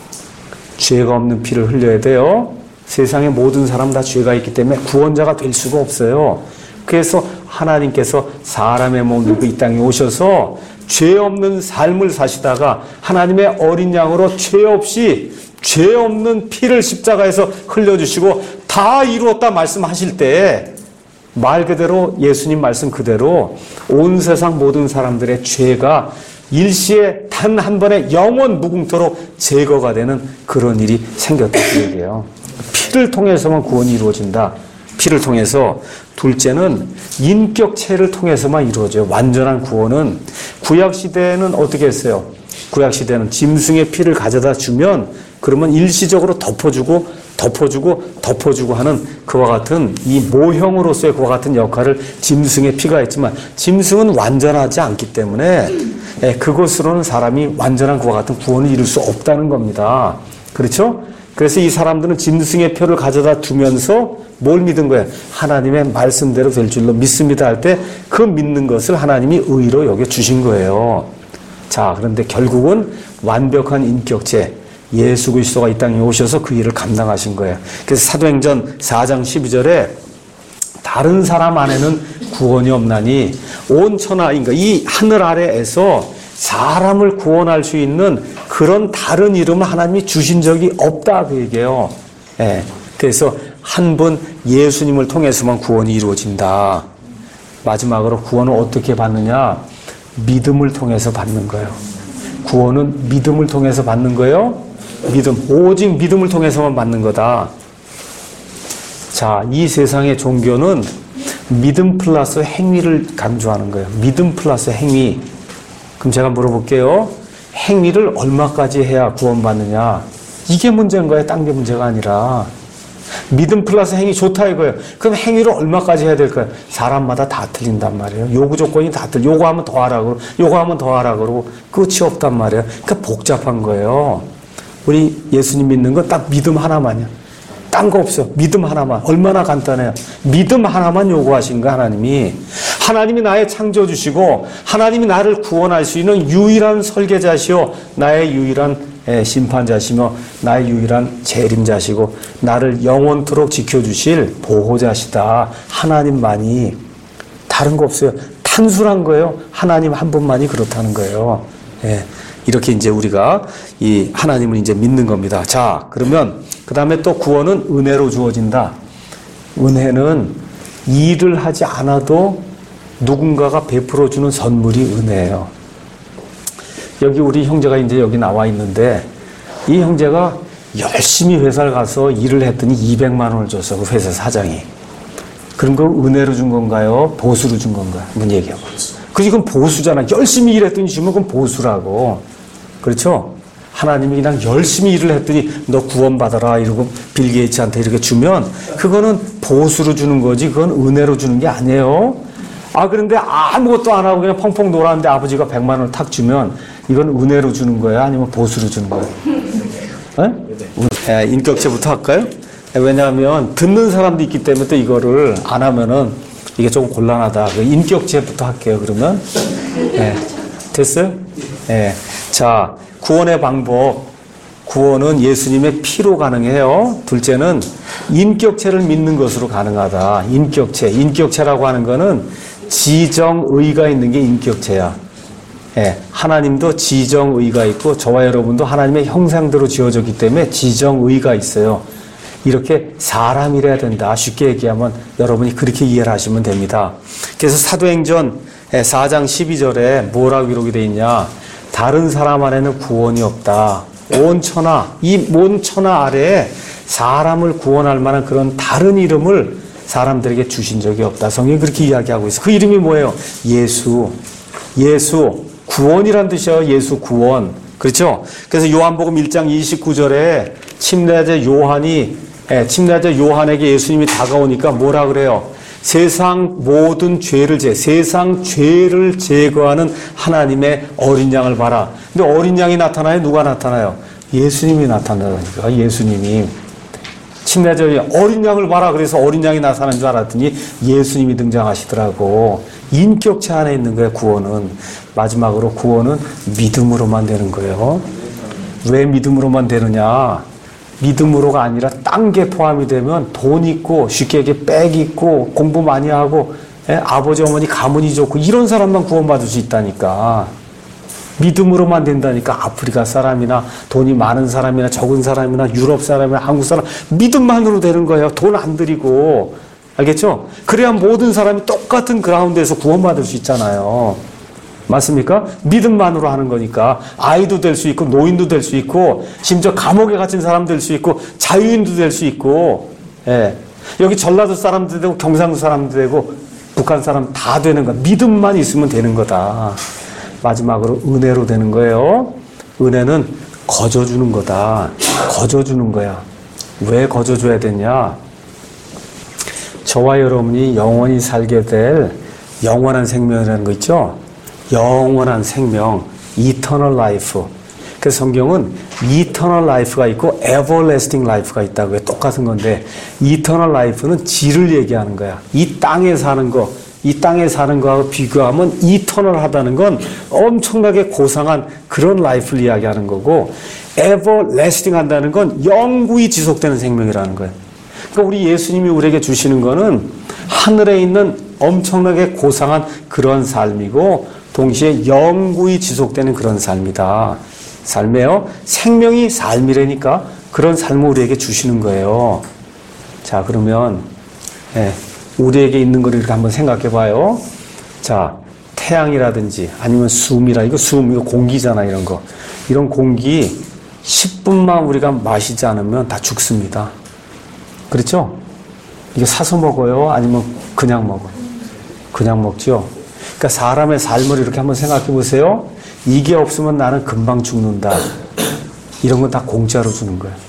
죄가 없는 피를 흘려야 돼요. 세상의 모든 사람 다 죄가 있기 때문에 구원자가 될 수가 없어요. 그래서 하나님께서 사람의 몸을 입고 이 땅에 오셔서 죄 없는 삶을 사시다가 하나님의 어린 양으로 죄 없이 죄 없는 피를 십자가에서 흘려주시고 다 이루었다 말씀하실 때 말 그대로 예수님 말씀 그대로 온 세상 모든 사람들의 죄가 일시에 단 한 번에 영원 무궁토록 제거가 되는 그런 일이 생겼다 그 얘기예요. 피를 통해서만 구원이 이루어진다. 피를 통해서. 둘째는 인격체를 통해서만 이루어져요. 완전한 구원은. 구약시대에는 어떻게 했어요? 구약시대는 짐승의 피를 가져다 주면 그러면 일시적으로 덮어주고 하는 그와 같은 이 모형으로서의 그와 같은 역할을 짐승의 피가 했지만 짐승은 완전하지 않기 때문에 그것으로는 사람이 완전한 그와 같은 구원을 이룰 수 없다는 겁니다. 그렇죠? 그래서 이 사람들은 짐승의 표를 가져다 두면서 뭘 믿은 거예요? 하나님의 말씀대로 될 줄로 믿습니다 할 때 그 믿는 것을 하나님이 의로 여겨주신 거예요. 자, 그런데 결국은 완벽한 인격체 예수 그리스도가 이 땅에 오셔서 그 일을 감당하신 거예요. 그래서 사도행전 4장 12절에 다른 사람 안에는 구원이 없나니 온 천하, 그러니까 이 하늘 아래에서 사람을 구원할 수 있는 그런 다른 이름을 하나님이 주신 적이 없다 그 얘기예요. 그래서 한 분 예수님을 통해서만 구원이 이루어진다. 마지막으로 구원을 어떻게 받느냐? 믿음을 통해서 받는 거예요. 구원은 믿음을 통해서 받는 거예요. 믿음, 오직 믿음을 통해서만 받는 거다. 자, 이 세상의 종교는 믿음 플러스 행위를 강조하는 거예요. 믿음 플러스 행위. 그럼 제가 물어볼게요. 행위를 얼마까지 해야 구원받느냐? 이게 문제인 거예요. 딴 게 문제가 아니라. 믿음 플러스 행위 좋다 이거예요. 그럼 행위를 얼마까지 해야 될까요? 사람마다 다 틀린단 말이에요. 요구 조건이 다 틀려. 요거 하면 더 하라 그러고, 요거 하면 더 하라 그러고, 끝이 없단 말이에요. 그러니까 복잡한 거예요. 우리 예수님 믿는 건 딱 믿음 하나만이야. 딴 거 없어. 믿음 하나만. 얼마나 간단해요. 믿음 하나만 요구하신 거 하나님이. 하나님이 나의 창조주시고 하나님이 나를 구원할 수 있는 유일한 설계자시오. 나의 유일한 심판자시며 나의 유일한 재림자시고 나를 영원토록 지켜주실 보호자시다. 하나님만이. 다른 거 없어요. 단순한 거예요. 하나님 한 분만이 그렇다는 거예요. 예. 이렇게 이제 우리가 이 하나님을 이제 믿는 겁니다. 자, 그러면 그 다음에 또 구원은 은혜로 주어진다. 은혜는 일을 하지 않아도 누군가가 베풀어 주는 선물이 은혜예요. 여기 우리 형제가 이제 여기 나와 있는데 이 형제가 열심히 회사를 가서 일을 했더니 200만 원을 줬어. 그 회사 사장이. 그런 거 은혜로 준 건가요? 보수로 준 건가요? 한번 얘기해봐. 그지, 그건 보수잖아. 열심히 일했더니 주면 그건 보수라고. 그렇죠? 하나님이 그냥 열심히 일을 했더니 너 구원받아라 이러고 빌 게이츠한테 이렇게 주면 그거는 보수로 주는 거지 그건 은혜로 주는 게 아니에요. 아, 그런데 아무것도 안 하고 그냥 펑펑 놀았는데 아버지가 100만 원을 탁 주면 이건 은혜로 주는 거야? 아니면 보수로 주는 거야? 네? 인격체부터 할까요? 왜냐하면 듣는 사람도 있기 때문에 또 이거를 안 하면은 이게 조금 곤란하다. 인격체부터 할게요, 그러면. 네. 됐어요? 네. 자, 구원의 방법. 구원은 예수님의 피로 가능해요. 둘째는 인격체를 믿는 것으로 가능하다. 인격체. 인격체라고 하는 거는 지정의가 있는 게 인격체야. 예, 하나님도 지정의가 있고 저와 여러분도 하나님의 형상대로 지어졌기 때문에 지정의가 있어요. 이렇게 사람이래야 된다. 쉽게 얘기하면 여러분이 그렇게 이해를 하시면 됩니다. 그래서 사도행전 4장 12절에 뭐라고 기록이 되어 있냐. 다른 사람 안에는 구원이 없다. 온 천하, 이 온 천하 아래에 사람을 구원할 만한 그런 다른 이름을 사람들에게 주신 적이 없다. 성경이 그렇게 이야기하고 있어요. 그 이름이 뭐예요? 예수. 예수. 구원이란 뜻이에요. 예수 구원. 그렇죠? 그래서 요한복음 1장 29절에 침례자 요한에게 예수님이 다가오니까 뭐라 그래요? 세상 모든 세상 죄를 제거하는 하나님의 어린 양을 봐라. 근데 어린 양이 나타나요? 누가 나타나요? 예수님이 나타나니까, 예수님이. 침례자의 어린 양을 봐라. 그래서 어린 양이 나타난 줄 알았더니 예수님이 등장하시더라고. 인격체 안에 있는 거예요, 구원은. 마지막으로 구원은 믿음으로만 되는 거예요. 왜 믿음으로만 되느냐? 믿음으로가 아니라 딴 게 포함이 되면 돈 있고 쉽게 얘기해 백 있고 공부 많이 하고 아버지 어머니 가문이 좋고 이런 사람만 구원받을 수 있다니까. 믿음으로만 된다니까. 아프리카 사람이나 돈이 많은 사람이나 적은 사람이나 유럽 사람이나 한국 사람 믿음만으로 되는 거예요. 돈 안 들이고. 알겠죠? 그래야 모든 사람이 똑같은 그라운드에서 구원받을 수 있잖아요. 맞습니까? 믿음만으로 하는 거니까. 아이도 될 수 있고 노인도 될 수 있고 심지어 감옥에 갇힌 사람 될 수 있고 자유인도 될 수 있고. 예. 여기 전라도 사람도 되고 경상도 사람도 되고 북한 사람 다 되는 거야. 믿음만 있으면 되는 거다. 마지막으로 은혜로 되는 거예요. 은혜는 거저주는 거다. 거저주는 거야. 왜 거저줘야 되냐? 저와 여러분이 영원히 살게 될 영원한 생명이라는 거 있죠? 영원한 생명, eternal life. 그래서 성경은 eternal life가 있고 everlasting life가 있다고 해. 똑같은 건데 eternal life는 질을 얘기하는 거야. 이 땅에 사는 거, 이 땅에 사는 거하고 비교하면 eternal하다는 건 엄청나게 고상한 그런 life를 이야기하는 거고 everlasting 한다는 건 영구히 지속되는 생명이라는 거예요. 그러니까 우리 예수님이 우리에게 주시는 거는 하늘에 있는 엄청나게 고상한 그런 삶이고 동시에 영구히 지속되는 그런 삶이다. 삶이에요. 생명이 삶이라니까 그런 삶을 우리에게 주시는 거예요. 자, 그러면 우리에게 있는 거를 이렇게 한번 생각해 봐요. 자, 태양이라든지 아니면 숨이라, 이거 공기잖아, 이런 거. 이런 공기 10분만 우리가 마시지 않으면 다 죽습니다. 그렇죠? 이게 사서 먹어요? 아니면 그냥 먹어요? 그냥 먹죠? 그러니까 사람의 삶을 이렇게 한번 생각해 보세요. 이게 없으면 나는 금방 죽는다. 이런 건 다 공짜로 주는 거예요.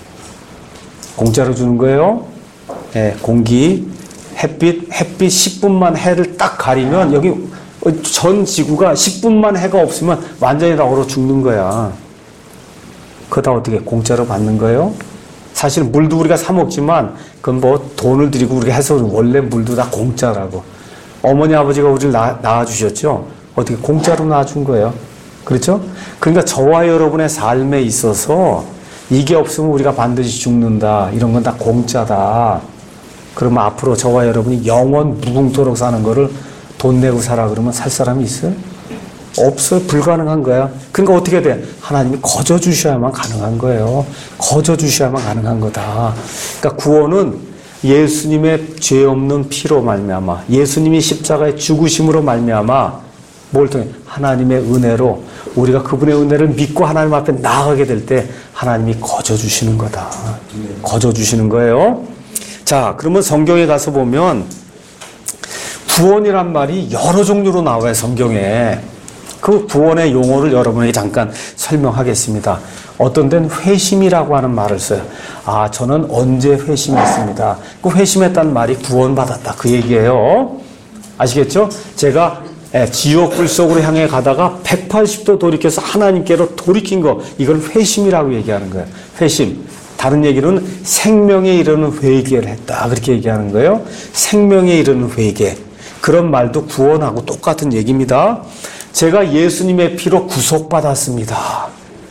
공짜로 주는 거예요. 예, 공기, 햇빛 10분만 해를 딱 가리면 여기 전 지구가 10분만 해가 없으면 완전히 다 얼어 죽는 거야. 그거 다 어떻게 공짜로 받는 거예요? 사실 물도 우리가 사 먹지만 그건 뭐 돈을 들이고 우리가 해서 원래 물도 다 공짜라고. 어머니 아버지가 우리를 낳아주셨죠? 어떻게 공짜로 낳아준 거예요? 그렇죠? 그러니까 저와 여러분의 삶에 있어서 이게 없으면 우리가 반드시 죽는다. 이런 건 다 공짜다. 그러면 앞으로 저와 여러분이 영원 무궁토록 사는 거를 돈 내고 살아 그러면 살 사람이 있어요? 없어요. 불가능한 거야. 그러니까 어떻게 돼? 하나님이 거저 주셔야만 가능한 거예요. 거저 주셔야만 가능한 거다. 그러니까 구원은 예수님의 죄 없는 피로 말미암아, 예수님이 십자가의 죽으심으로 말미암아 뭘 통해? 하나님의 은혜로 우리가 그분의 은혜를 믿고 하나님 앞에 나아가게 될 때 하나님이 거저 주시는 거다. 거저 주시는 거예요. 자, 그러면 성경에 가서 보면 구원이란 말이 여러 종류로 나와요, 성경에. 그 구원의 용어를 여러분에게 잠깐 설명하겠습니다. 어떤 데는 회심이라고 하는 말을 써요. 아, 저는 언제 회심했습니다. 그 회심했다는 말이 구원받았다. 그 얘기예요. 아시겠죠? 제가 지옥 불 속으로 향해 가다가 180도 돌이켜서 하나님께로 돌이킨 거, 이걸 회심이라고 얘기하는 거예요. 회심. 다른 얘기로는 생명에 이르는 회개를 했다. 그렇게 얘기하는 거예요. 생명에 이르는 회개. 그런 말도 구원하고 똑같은 얘기입니다. 제가 예수님의 피로 구속받았습니다.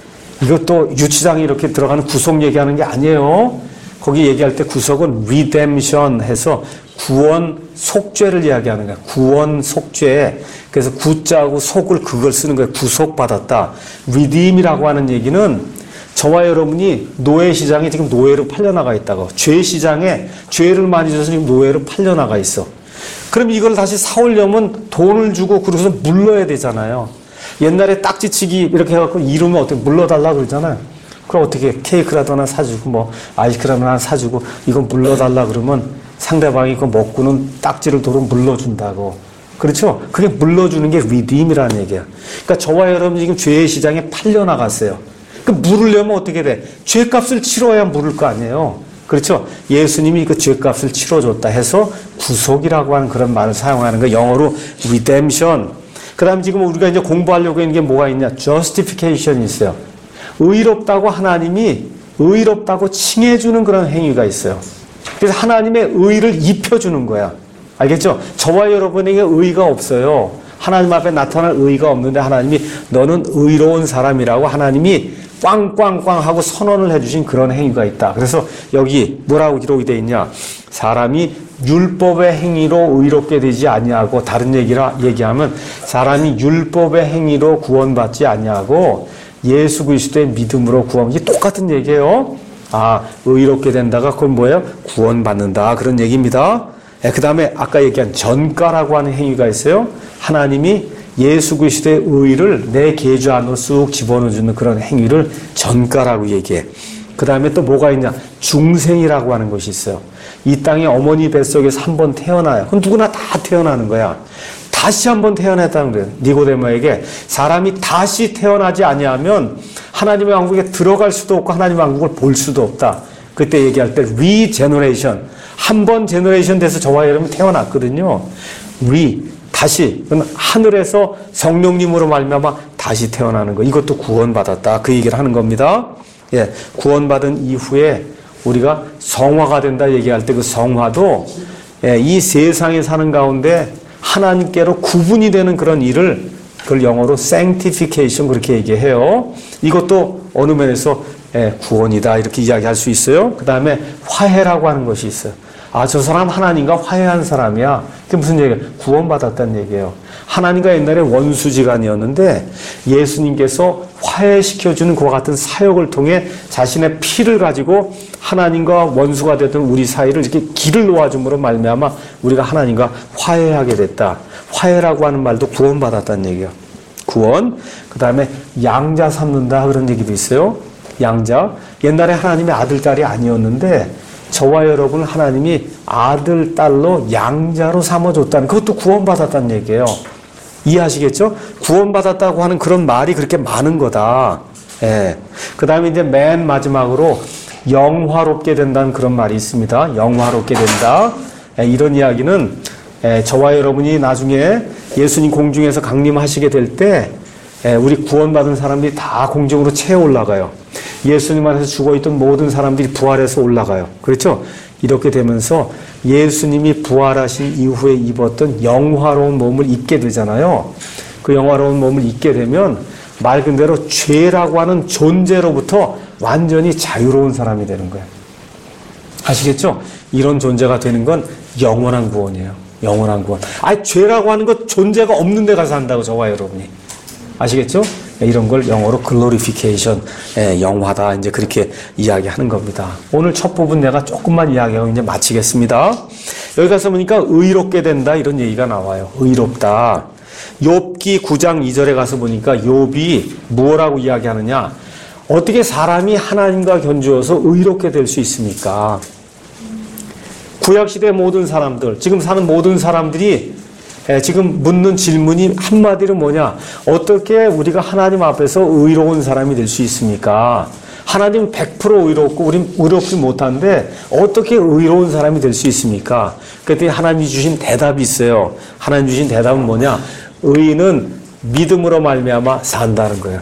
이것도 유치장에 이렇게 들어가는 구속 얘기하는 게 아니에요. 거기 얘기할 때 구속은 redemption 해서 구원 속죄를 이야기하는 거예요. 구원 속죄. 그래서 구자하고 속을 그걸 쓰는 거예요. 구속받았다. redeem이라고 하는 얘기는 저와 여러분이 노예 시장에 지금 노예로 팔려나가 있다고. 죄 시장에 죄를 많이 져서 지금 노예로 팔려나가 있어. 그럼 이걸 다시 사오려면 돈을 주고 그러고서 물러야 되잖아요. 옛날에 딱지치기 이렇게 해갖고 이루면 어떻게 물러달라 그러잖아요. 그럼 어떻게 케이크라도 하나 사주고 뭐 아이스크림 하나 사주고 이건 물러달라 그러면 상대방이 그거 먹고는 딱지를 도로 물러준다고. 그렇죠? 그게 물러주는 게 리딤이라는 얘기야. 그러니까 저와 여러분이 지금 죄의 시장에 팔려나갔어요. 그 물으려면 어떻게 돼? 죄값을 치러야 물을 거 아니에요. 그렇죠? 예수님이 그 죄값을 치러줬다 해서 구속이라고 하는 그런 말을 사용하는 거, 영어로 redemption. 그 다음에 지금 우리가 이제 공부하려고 있는 게 뭐가 있냐? justification이 있어요. 의롭다고 하나님이 의롭다고 칭해주는 그런 행위가 있어요. 그래서 하나님의 의를 입혀주는 거야. 알겠죠? 저와 여러분에게 의가 없어요. 하나님 앞에 나타날 의가 없는데 하나님이 너는 의로운 사람이라고 하나님이 꽝꽝꽝 하고 선언을 해주신 그런 행위가 있다. 그래서 여기 뭐라고 기록이 되어 있냐? 사람이 율법의 행위로 의롭게 되지 아니하고, 다른 얘기하면 사람이 율법의 행위로 구원받지 아니하고 예수 그리스도의 믿음으로 구원받지, 똑같은 얘기예요. 아, 의롭게 된다가 그건 뭐예요? 구원받는다. 그런 얘기입니다. 그 다음에 아까 얘기한 전가라고 하는 행위가 있어요. 하나님이 예수 그리스도의 의를 내 계좌 안으로 쑥 집어넣어주는 그런 행위를 전가라고 얘기해. 그 다음에 또 뭐가 있냐? 중생이라고 하는 것이 있어요. 이 땅에 어머니 뱃속에서 한 번 태어나요. 그건 누구나 다 태어나는 거야. 다시 한 번 태어났다는 거예요. 니고데모에게 사람이 다시 태어나지 아니하면 하나님의 왕국에 들어갈 수도 없고 하나님의 왕국을 볼 수도 없다. 그때 얘기할 때 리제너레이션, 한 번 제너레이션 돼서 저와 여러분 태어났거든요. 다시, 그건 하늘에서 성령님으로 말미암아 다시 태어나는 거. 이것도 구원받았다. 그 얘기를 하는 겁니다. 예, 구원받은 이후에 우리가 성화가 된다 얘기할 때 그 성화도 이 세상에 사는 가운데 하나님께로 구분이 되는 그런 일을, 그걸 영어로 sanctification 그렇게 얘기해요. 이것도 어느 면에서 구원이다 이렇게 이야기할 수 있어요. 그 다음에 화해라고 하는 것이 있어요. 아, 저 사람 하나님과 화해한 사람이야. 그게 무슨 얘기예요? 구원받았다는 얘기예요. 하나님과 옛날에 원수지간이었는데 예수님께서 화해시켜주는 그와 같은 사역을 통해 자신의 피를 가지고 하나님과 원수가 되던 우리 사이를 이렇게 길을 놓아줌으로 말미암아 우리가 하나님과 화해하게 됐다. 화해라고 하는 말도 구원받았다는 얘기예요. 구원. 그 다음에 양자 삼는다 그런 얘기도 있어요. 양자. 옛날에 하나님의 아들, 딸이 아니었는데 저와 여러분 하나님이 아들, 딸로 양자로 삼아줬다는, 그것도 구원받았다는 얘기예요. 이해하시겠죠? 구원받았다고 하는 그런 말이 그렇게 많은 거다. 예. 그 다음에 이제 맨 마지막으로 영화롭게 된다는 그런 말이 있습니다. 영화롭게 된다. 이런 이야기는 저와 여러분이 나중에 예수님 공중에서 강림하시게 될 때 우리 구원받은 사람들이 다 공중으로 채워 올라가요. 예수님 안에서 죽어있던 모든 사람들이 부활해서 올라가요. 그렇죠? 이렇게 되면서 예수님이 부활하신 이후에 입었던 영화로운 몸을 입게 되잖아요. 그 영화로운 몸을 입게 되면 말 그대로 죄라고 하는 존재로부터 완전히 자유로운 사람이 되는 거예요. 아시겠죠? 이런 존재가 되는 건 영원한 구원이에요. 영원한 구원. 죄라고 하는 것 존재가 없는 데 가서 한다고 저와 여러분이. 아시겠죠? 이런 걸 영어로 glorification, 영화다. 이제 그렇게 이야기하는 겁니다. 오늘 첫 부분 내가 조금만 이야기하고 이제 마치겠습니다. 여기 가서 보니까 의롭게 된다 이런 얘기가 나와요. 의롭다. 욥기 9장 2절에 가서 보니까 욥이 뭐라고 이야기하느냐? 어떻게 사람이 하나님과 견주어서 의롭게 될 수 있습니까? 구약시대 모든 사람들, 지금 사는 모든 사람들이 지금 묻는 질문이 한마디로 뭐냐? 어떻게 우리가 하나님 앞에서 의로운 사람이 될 수 있습니까? 하나님은 100% 의롭고 우린 의롭지 못한데 어떻게 의로운 사람이 될 수 있습니까? 그랬더니 하나님이 주신 대답이 있어요. 하나님 주신 대답은 뭐냐? 의인은 믿음으로 말미암아 산다는 거예요.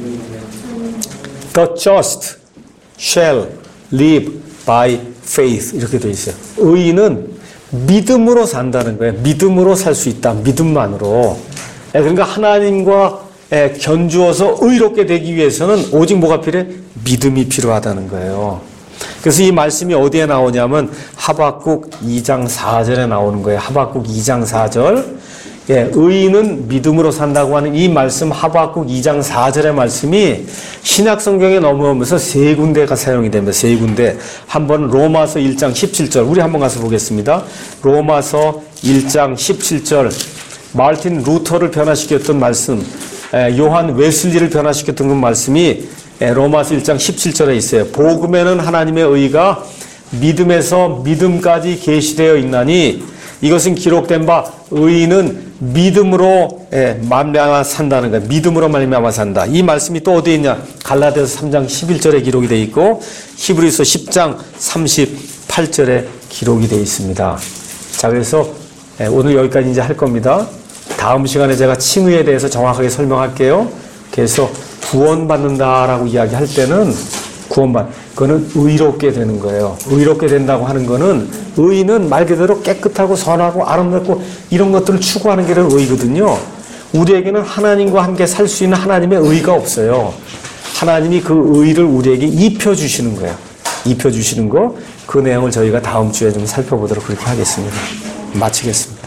The just shall live by faith 이렇게 되어 있어요. 의인은 믿음으로 산다는 거예요. 믿음으로 살 수 있다. 믿음만으로. 그러니까 하나님과 견주어서 의롭게 되기 위해서는 오직 뭐가 필요해? 믿음이 필요하다는 거예요. 그래서 이 말씀이 어디에 나오냐면 하박국 2장 4절에 나오는 거예요. 하박국 2장 4절. 의인은 믿음으로 산다고 하는 이 말씀 하박국 2장 4절의 말씀이 신약 성경에 넘어오면서 세 군데가 사용이 됩니다. 세 군데. 한번 로마서 1장 17절. 우리 한번 가서 보겠습니다. 로마서 1장 17절. 마르틴 루터를 변화시켰던 말씀. 요한 웨슬리를 변화시켰던 그 말씀이 로마서 1장 17절에 있어요. 복음에는 하나님의 의가 믿음에서 믿음까지 계시되어 있나니 이것은 기록된 바 의인은 믿음으로 말미암아 산다는 거예요. 믿음으로 말미암아 산다. 이 말씀이 또 어디에 있냐? 갈라디아서 3장 11절에 기록이 되어 있고 히브리서 10장 38절에 기록이 되어 있습니다. 자, 그래서 오늘 여기까지 이제 할 겁니다. 다음 시간에 제가 칭의에 대해서 정확하게 설명할게요. 그래서 구원받는다라고 이야기할 때는 그거는 의롭게 되는 거예요. 의롭게 된다고 하는 거는 의는 말 그대로 깨끗하고 선하고 아름답고 이런 것들을 추구하는 게 의거든요. 우리에게는 하나님과 함께 살 수 있는 하나님의 의가 없어요. 하나님이 그 의를 우리에게 입혀주시는 거예요. 입혀주시는 거, 그 내용을 저희가 다음 주에 좀 살펴보도록 그렇게 하겠습니다. 마치겠습니다.